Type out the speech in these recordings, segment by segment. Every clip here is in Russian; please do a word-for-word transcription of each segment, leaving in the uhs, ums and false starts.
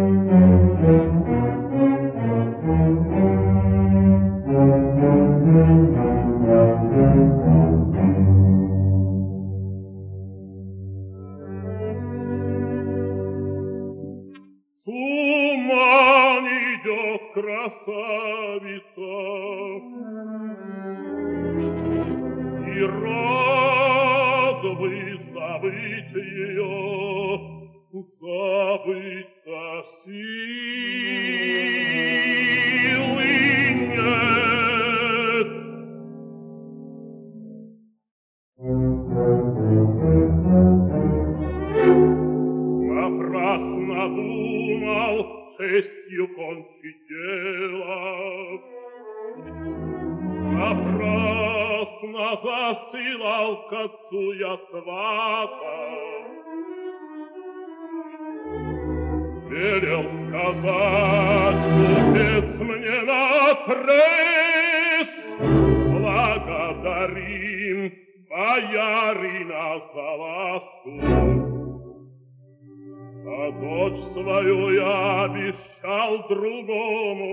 Туман идет, красавица, и рад бы забыть ее, забыть-то силы нет. Напрасно думал честью кончить дело, напрасно засылал к отцу я свата. Велел сказать купец мне наотрез: благодарим боярина за ласку. А дочь свою я обещал другому,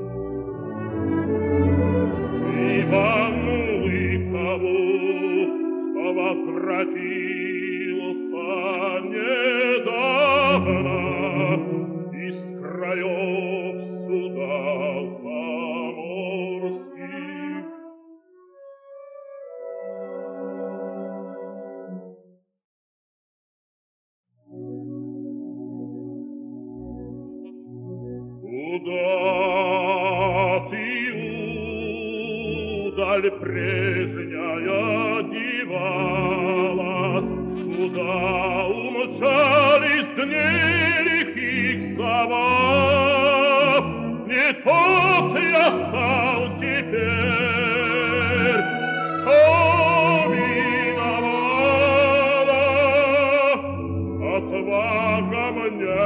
Ивану Лихову, что возвратился недавно из краев суда заморских. Куда ты, удаль прежняя, девалась? Куда умчались дни лихих забав? Не тот я стал теперь, все миновало, отвага мне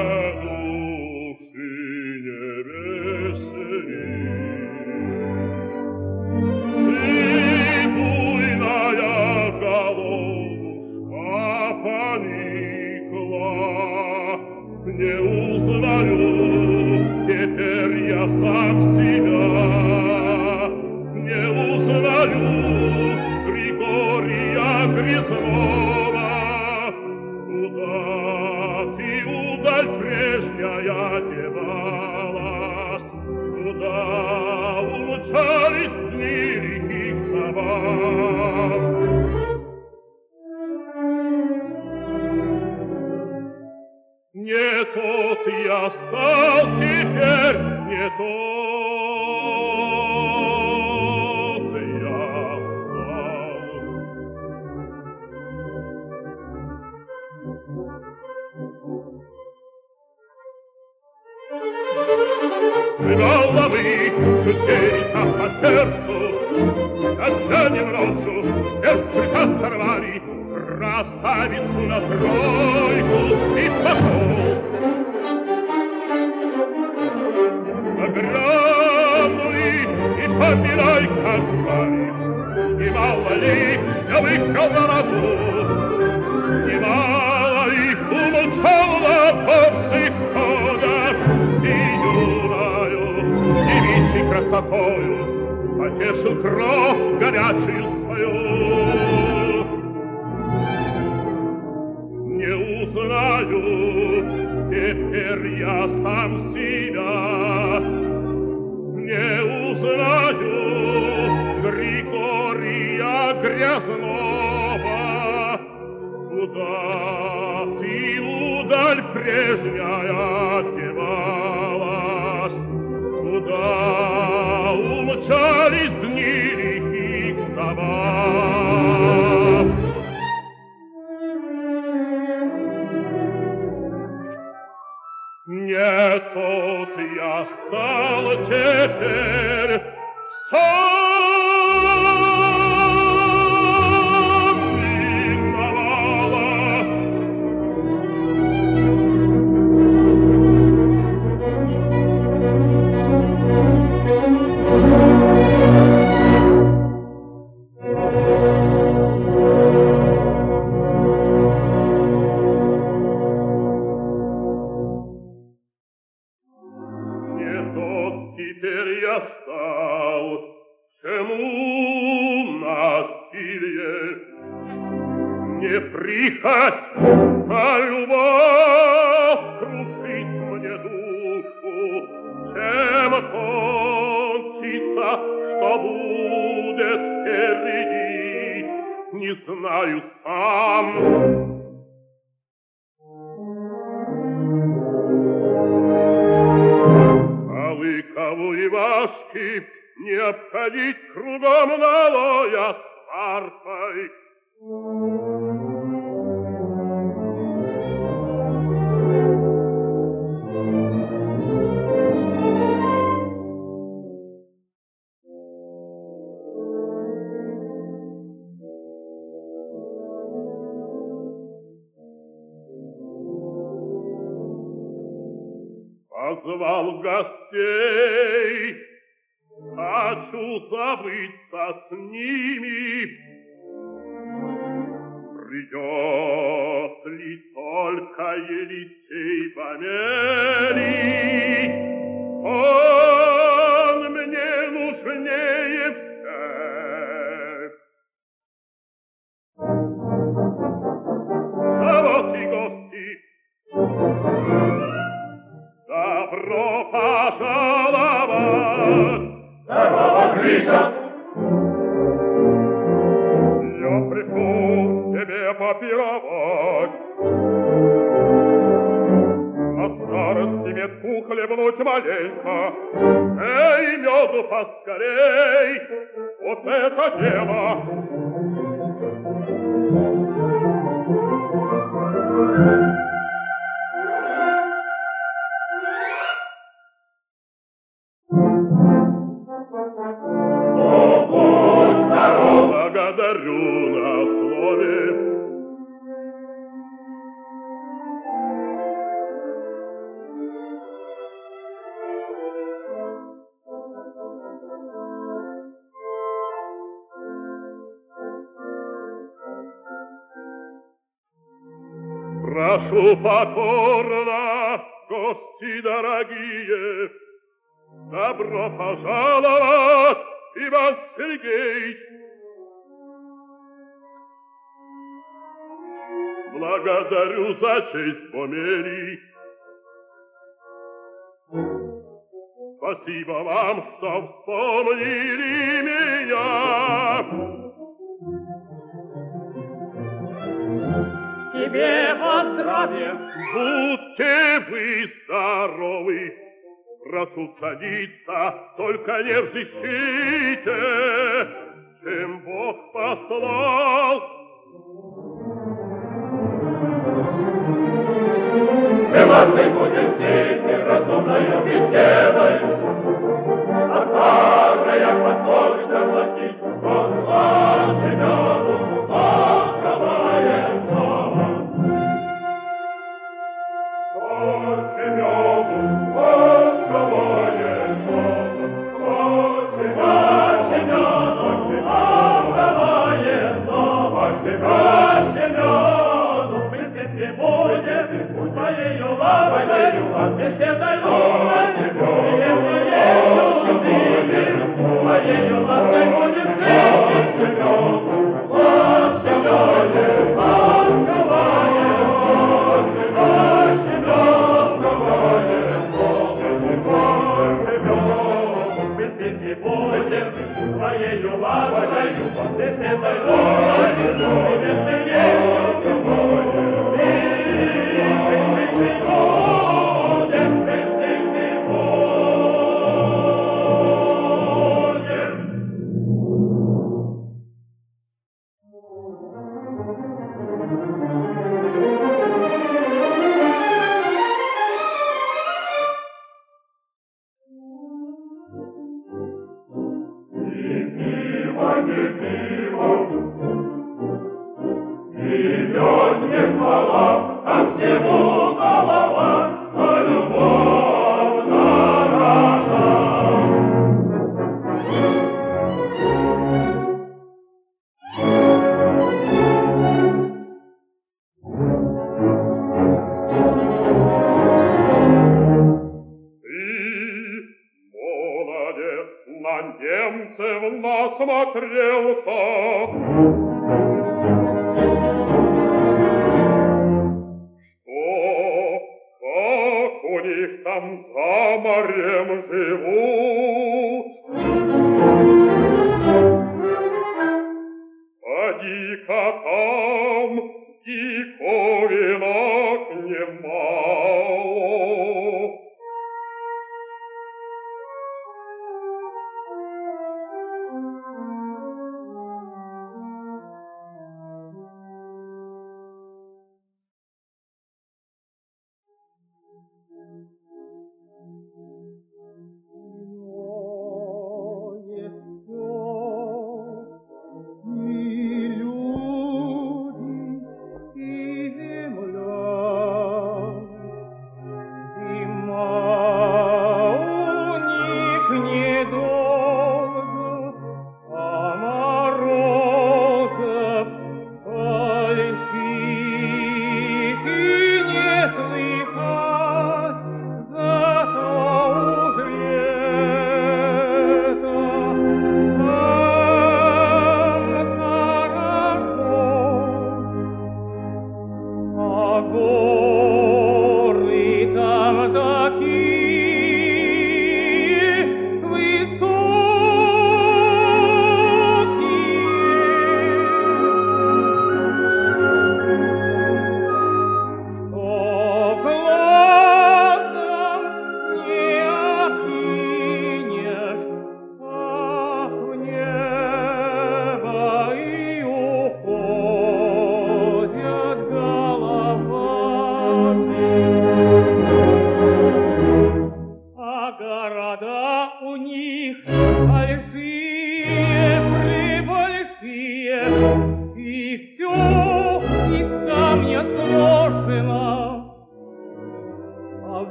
не узнаю теперь я сам себя, не узнаю Григория Грязнова. Куда ты, удаль прежняя, девалась? Куда умчались дни лихих забав? Не тот я стал теперь, не тот я стал. Головы жутеется по сердцу, отглянем ночью, без крика сорвали красавицу на тройку и пошел. Огромный и поминай, как звали, и мало ли я выкрал на роду, и мало ли умолчал на порцих ходах, и юною девичьей красотою потешил кровь горячую свою. Не узнаю теперь я сам себя, не узнаю Григория Грязнова. Куда ты, удаль прежняя, девалась? Куда умчались дни лихих забав? Не тот я стал теперь, сам миновала. теперь я стал всему насилие. Не прихоть, а любовь крушит мне душу, чем кончится, что будет впереди, не знаю сам. Лыковые башки не обходить кругом налоя с варпой. Позвал гостей, хочу забыться с ними. Придет ли только Елисей Померий, он мне нужнее всех. А вот и гости. Добро пожаловать! Здорово, Гриша! Я пришел тебе попировать. На старости метку хлебнуть маленько. Эй, меду поскорей! Вот это дело! Благодарю на слове. Прошу покорно, гости дорогие, добро пожаловать, Иван Сергеевич. Благодарю за честь, Померий. Спасибо вам, что вспомнили меня. Тебе во здравие. Будьте вы здоровы. Прошу садиться, только не взыщите, чем Бог послал. Превратной будет дети, разумною беседой, а старая пословица гласит, что зла семену ласковое слово. Что семену ласковое слово, себя семену ласковое слово, себя семену мы все будем твоею лавою, а беседой ловной, если ею любили, твоею лавой будем встретить семену, ласковое, ласковое, ласковое, ласковое, ласковое, мы все будем твоею лавою, а беседой ловной, если ею любили, насмотрелся. Что, как у них там за морем живут? Поди-ка там диковинок немало.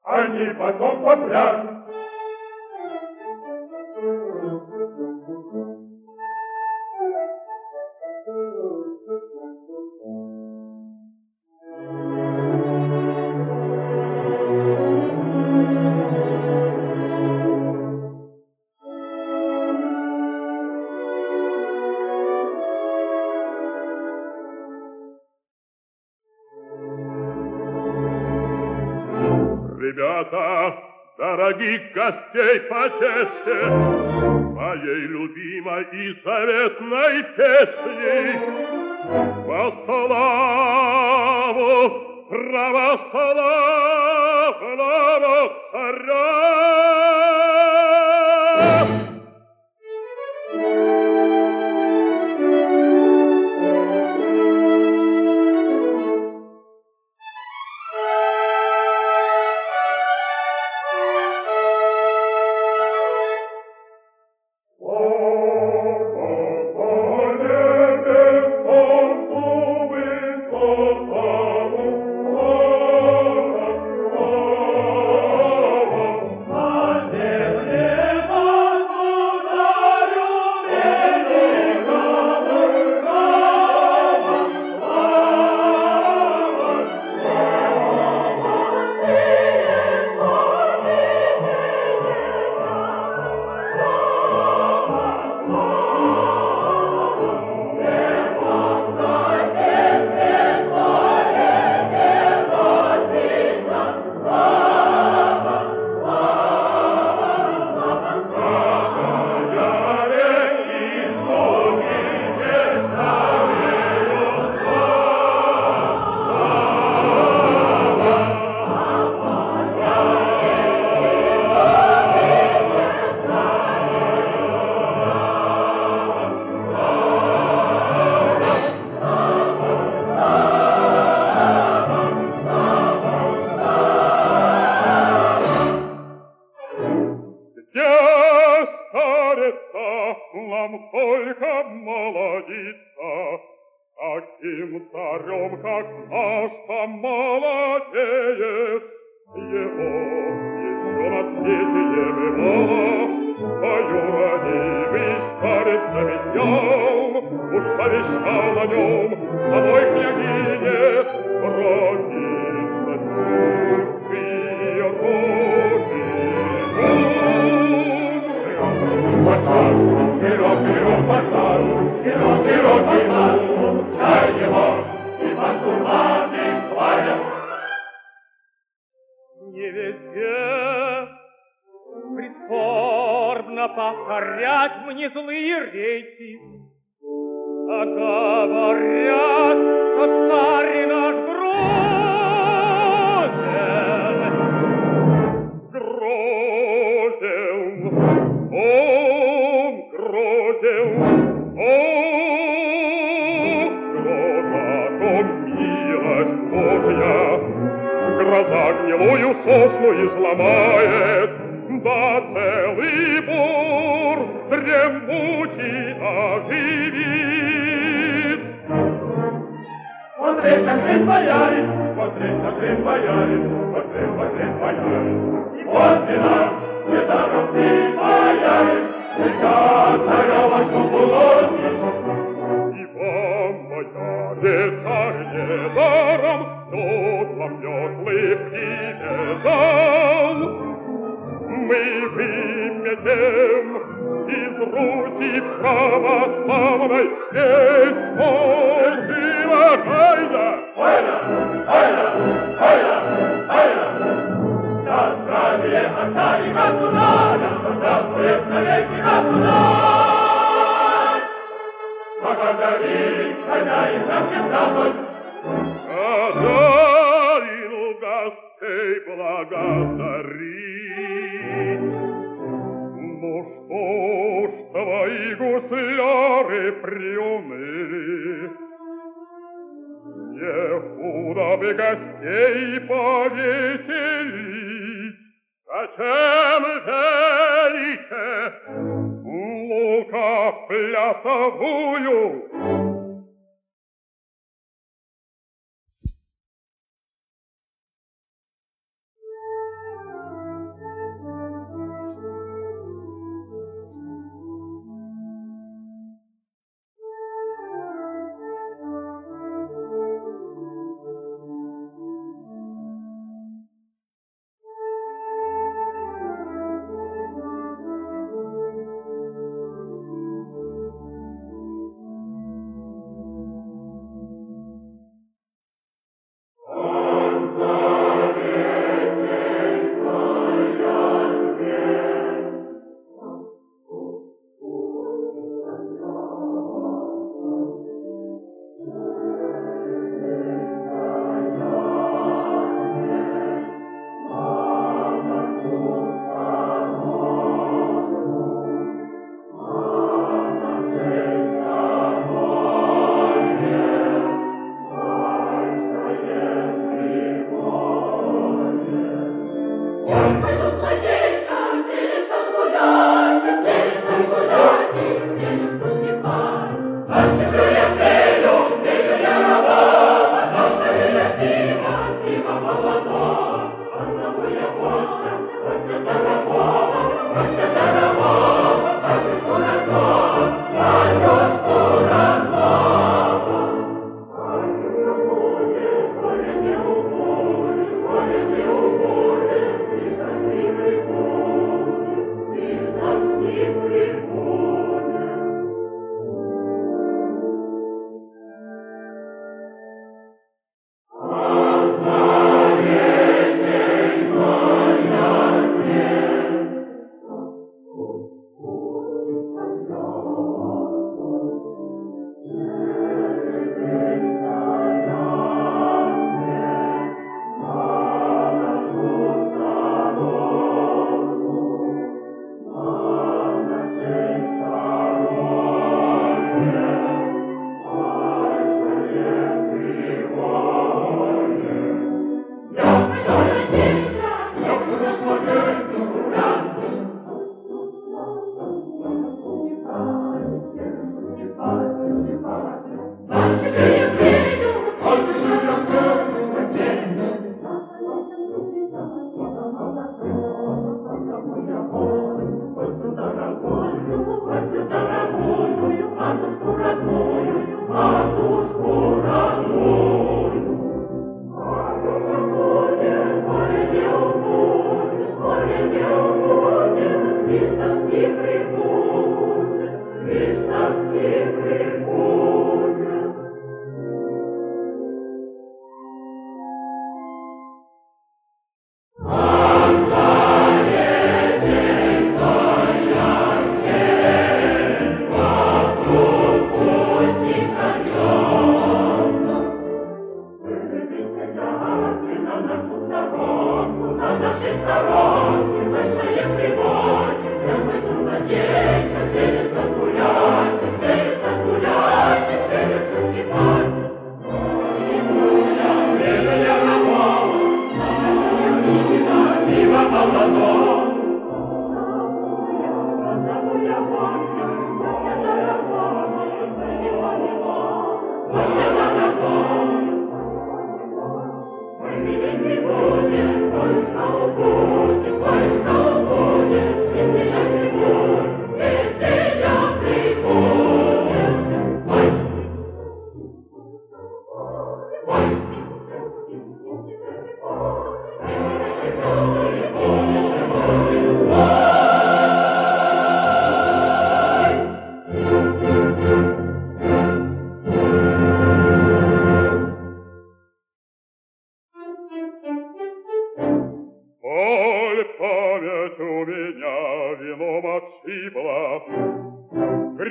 они потом попляшут. Ребята, дорогих гостей почестье моей любимой и заветной песней во славу православного царя.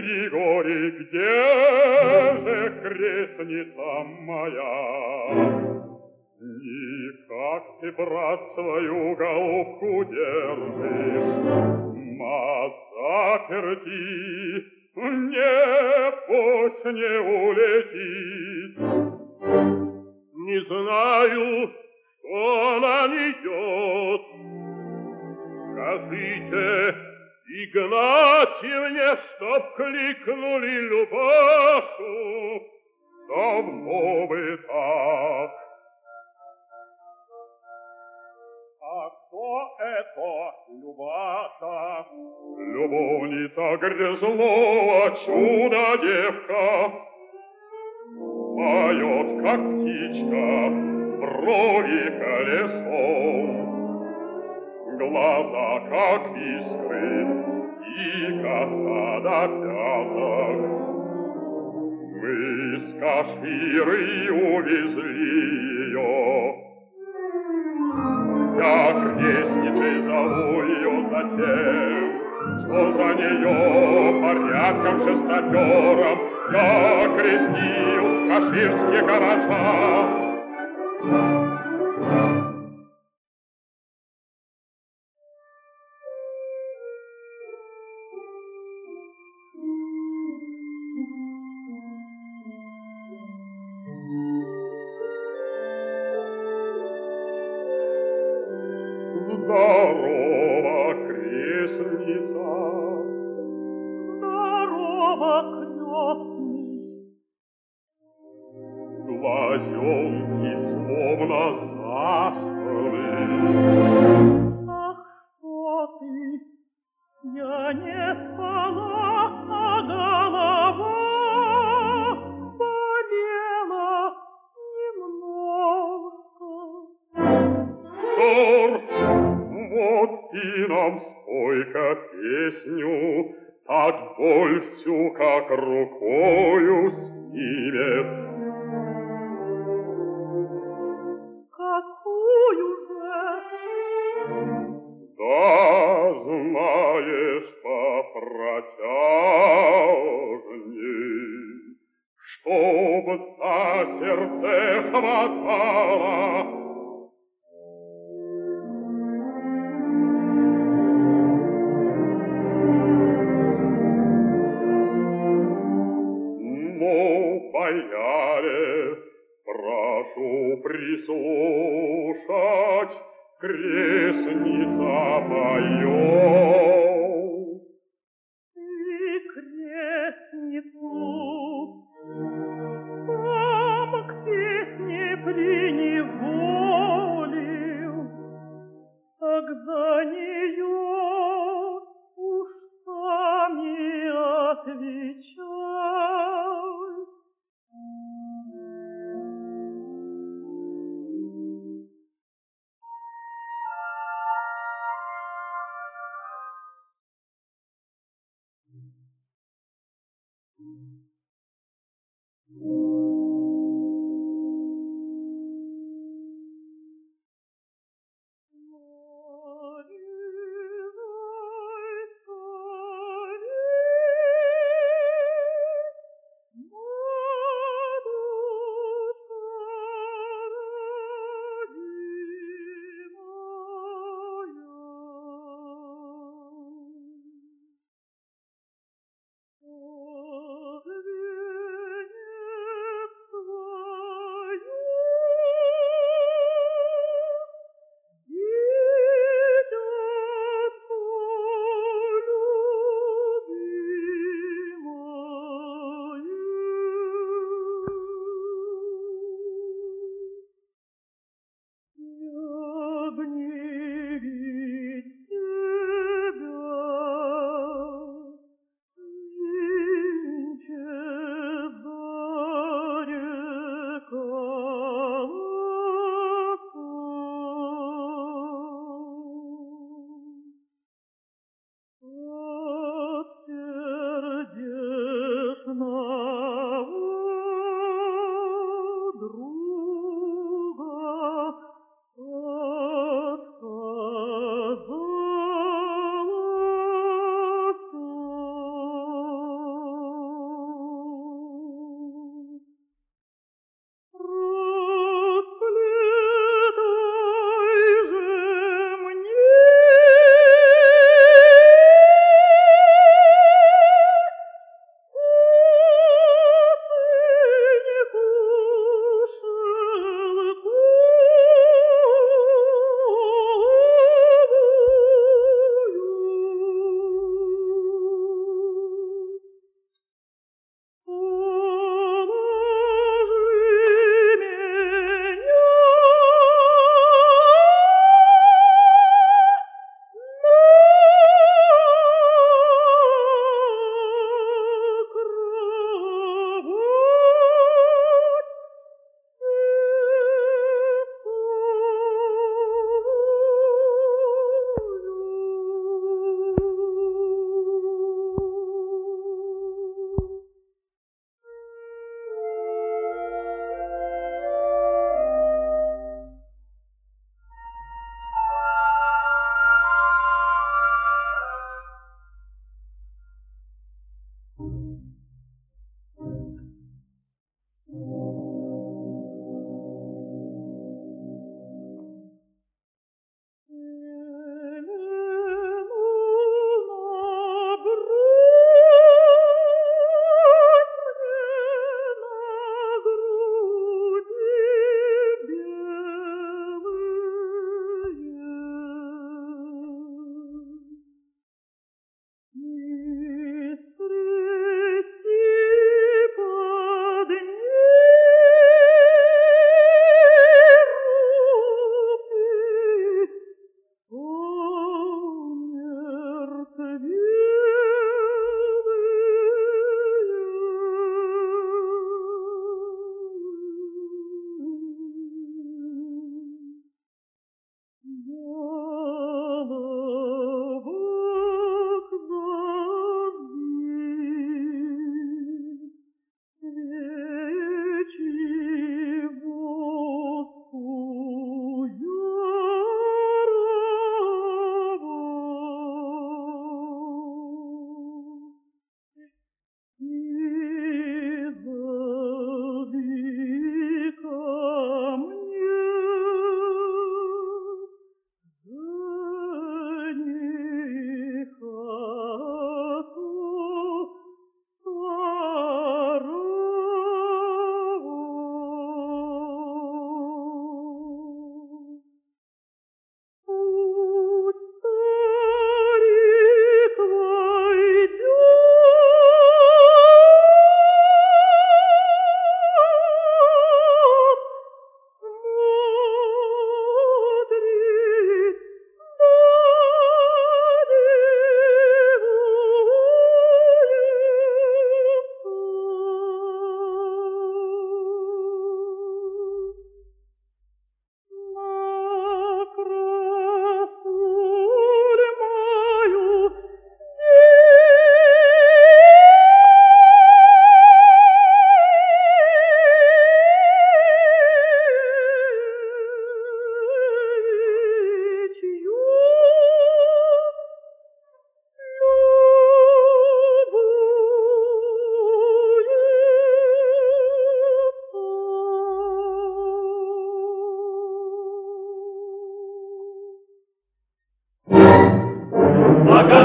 Григорий, где же крестница моя? Никак ты, брат, свою голубку держишь, ма заперти, не пусть не улетит. Не знаю, что она несет. Скажите, Игнатьевне, чтоб кликнули Любашу. Давно бы так. А кто это Любаша? Любовница Грязлова, чудо-девка, поет, как птичка, брови колесом, глаза, как искры, и коса до пяток. Мы с Каширы увезли ее. Я крестницей зову ее затем, что за нее порядком шестопером я крестил каширские горожан. Здорово, крестница! Здорово, крестный! Глазенки словно заспаны. Ах, что ты! Я не спала, а голова болела немножко. Тор, вот и нам спой-ка песню, так боль всю как рукою снимет. Какую же? Да, знаешь, попротяжней, чтоб за сердце хватало. Бояре, прошу прислушать, крестница поет. Ты крестницу сам к песне приневолил, так за нее устами отвечай.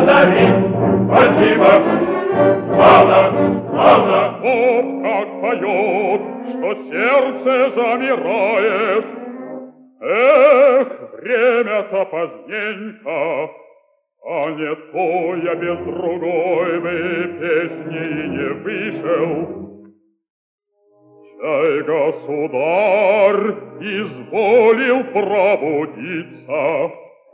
благодарить. Спасибо. Славно, славно. О, как поет, что сердце замирает. Эх, время-то поздненько, а не то я без другой бы песни и не вышел. Чай, государь, изволил пробудиться.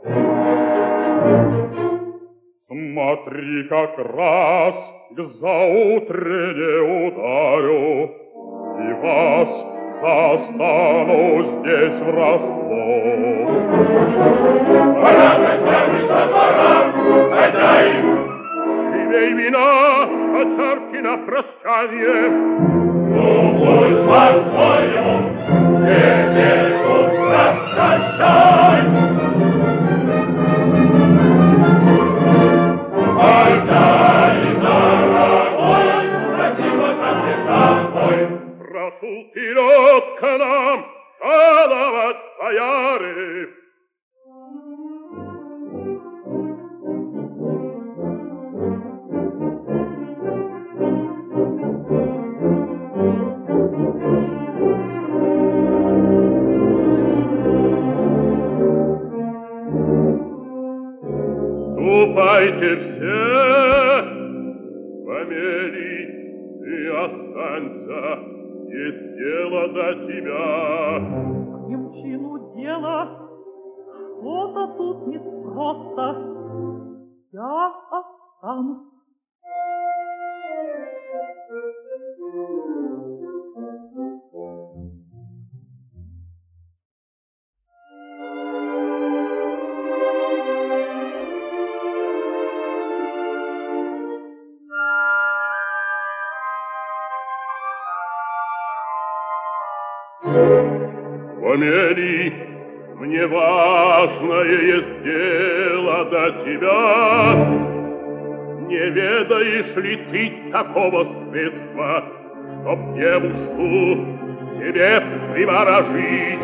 Смотри, как раз к заутрене ударю, и вас застану здесь врасплох. Пора, хозяйка, пора, хозяин! Живей вина, а чарки на прощанье. Ну, будь по-твоему, теперь утро прощай. Хозяин дорогой, спасибо за всегда мой. Прошу вперед к нам жаловать бояры. Ступайте все, помери, ты останься, есть дело до тебя. К немчину дело, что-то тут неспроста. Я останусь. Помери, мне важное есть дело до тебя. Не ведаешь ли ты такого средства, чтоб девушку себе приворожить?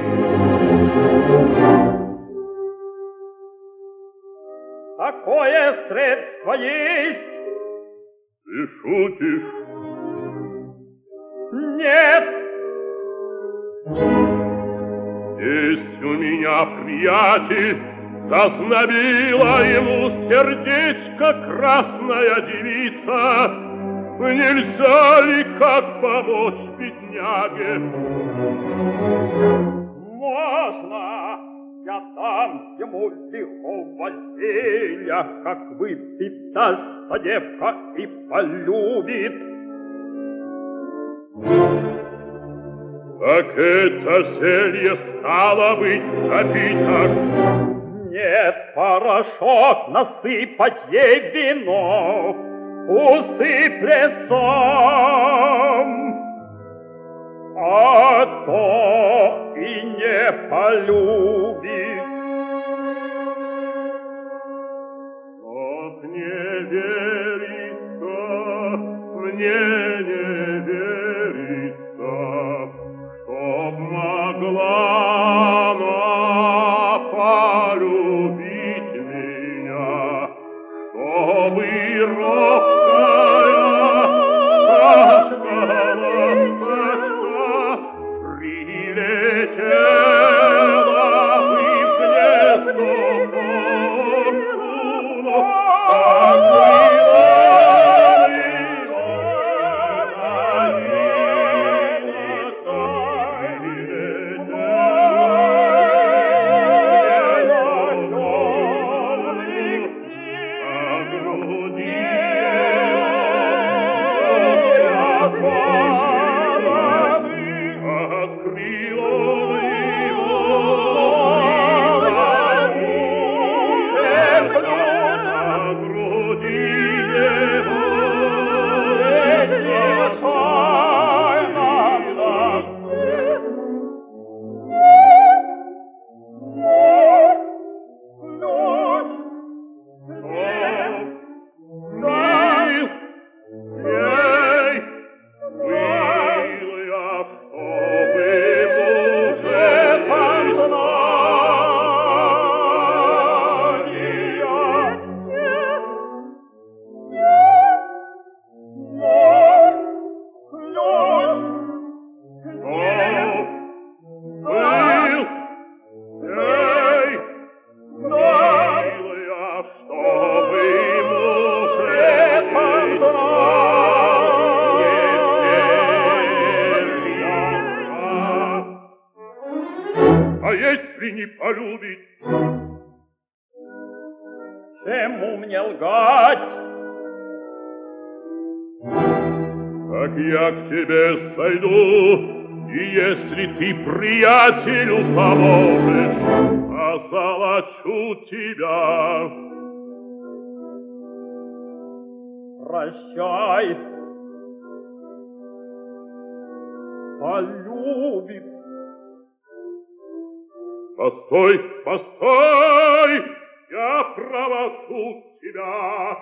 Такое средство есть? Ты шутишь? Нет. Есть у меня приятель, зазнобила ему сердечко красная девица. Нельзя ли как помочь бедняге? Можно. Я дам ему лихого зелья, как выпить даст девка и полюбит. Так это зелье стало быть напиток? Нет, порошок насыпать ей вино, усыплет сам, а то и не полюбит. Ох, не верится, мне не верится, чтоб могла она полюбить меня, чтобы робкая пташка, пташка прилетела бы в гнездо порцуну, открыла Открыла А если не полюбит? Чему мне лгать? Так я к тебе сойду, и если ты приятелю поможешь, озолочу тебя. Прощай. Полюбит. Постой, постой, я провожу тебя.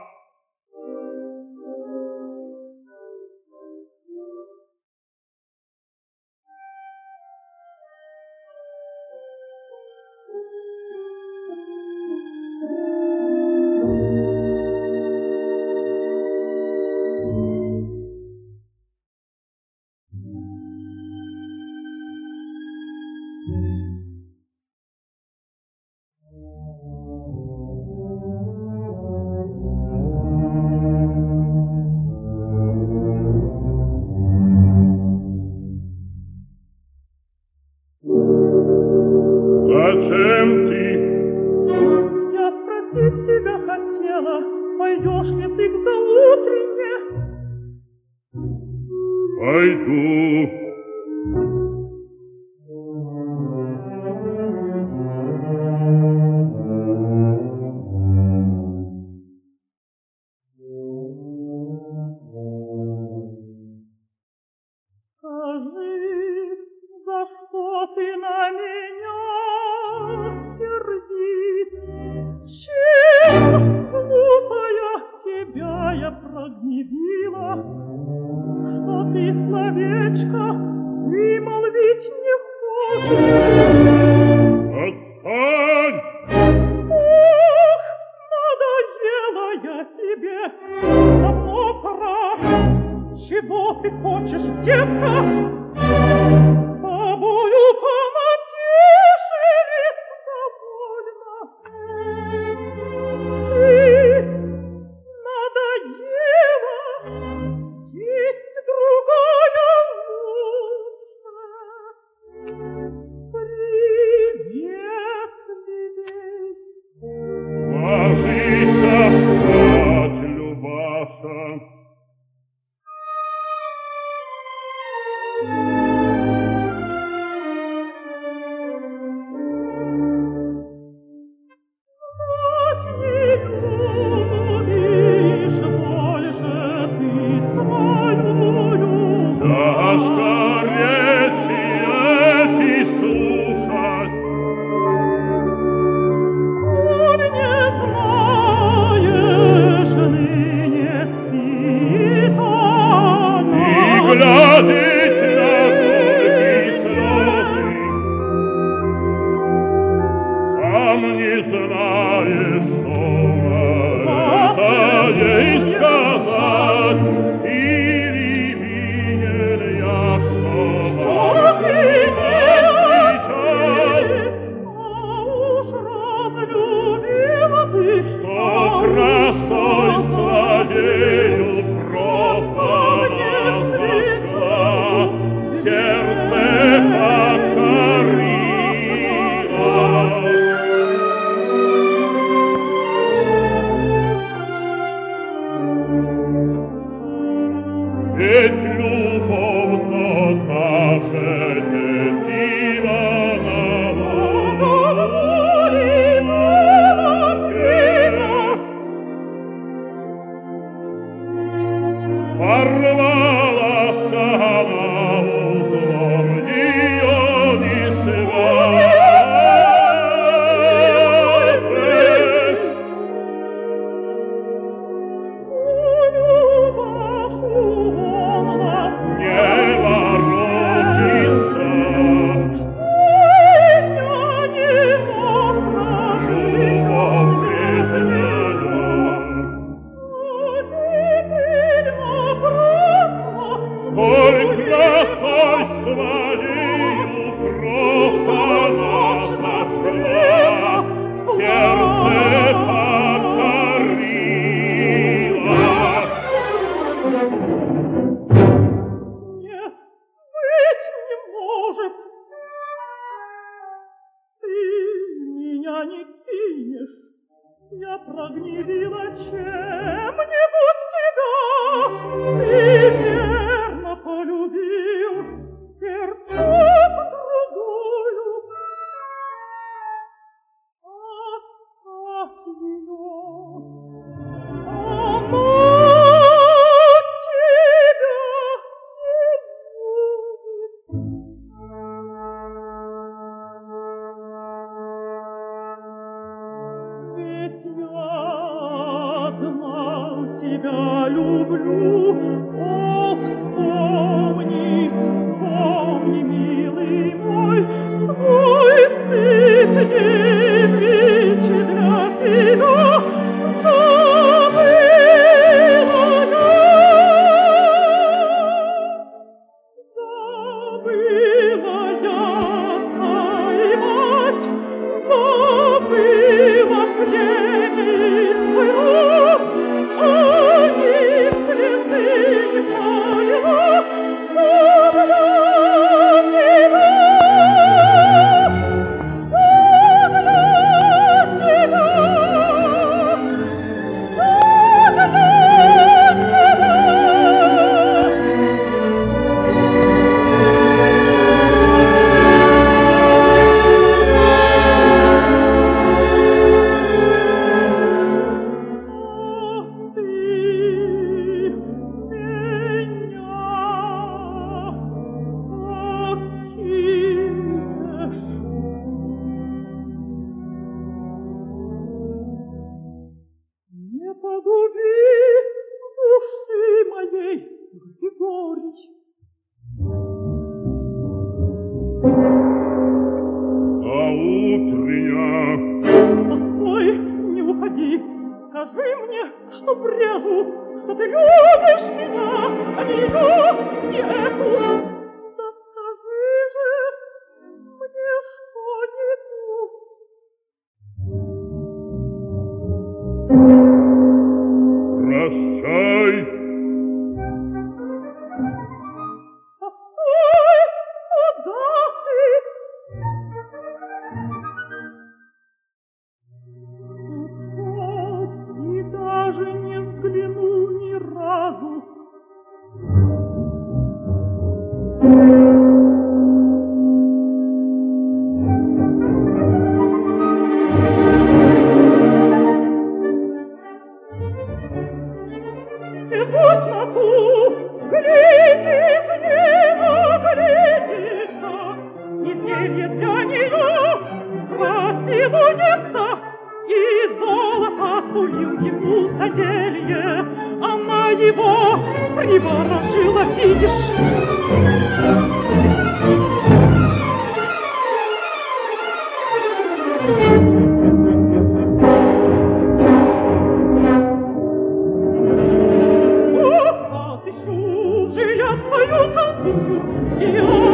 Зачем ты? Я спросить тебя хотела, пойдешь ли ты к заутренне? Пойду. Скажи, за что ты на меня сердит? Чем, глупая, тебя я прогневила, что ты словечко вымолвить не хочешь? Отстань! Ох, надоела я тебе, давно пора. Чего ты хочешь, девка? Тобою понатешили довольно. Ты надоела, есть другая лучше. Приветливей. Ложись спать, Любаша. меня не кинешь. Я прогневила чем-нибудь тебя, ты верно полюбил сердцем другую. Оставь ее, она тебя не любит. Ведь я одна тебя люблю. О, вспомни, вспомни, милый мой, свой стыд девичий для тебя. Забыла я, забыла я отца и мать, забыла пленный свой род, они слезы не пролила, забыла тебя, забыла тебя. Не погуби души моей, Григорий. Заутренняя. Постой, не уходи. Скажи мне, что брежу, что ты любишь меня, а не ее, не эту. Да скажи же мне что-нибудь. Прощай. Постой, куда ты? Ушел и даже не взглянул ни разу. И пусть на ту глядит, не наглядится, и зелье для нее красивуется, и золото сулил ему за зелье, она его приворожила, видишь. О, а ты чужая твою колдунью, и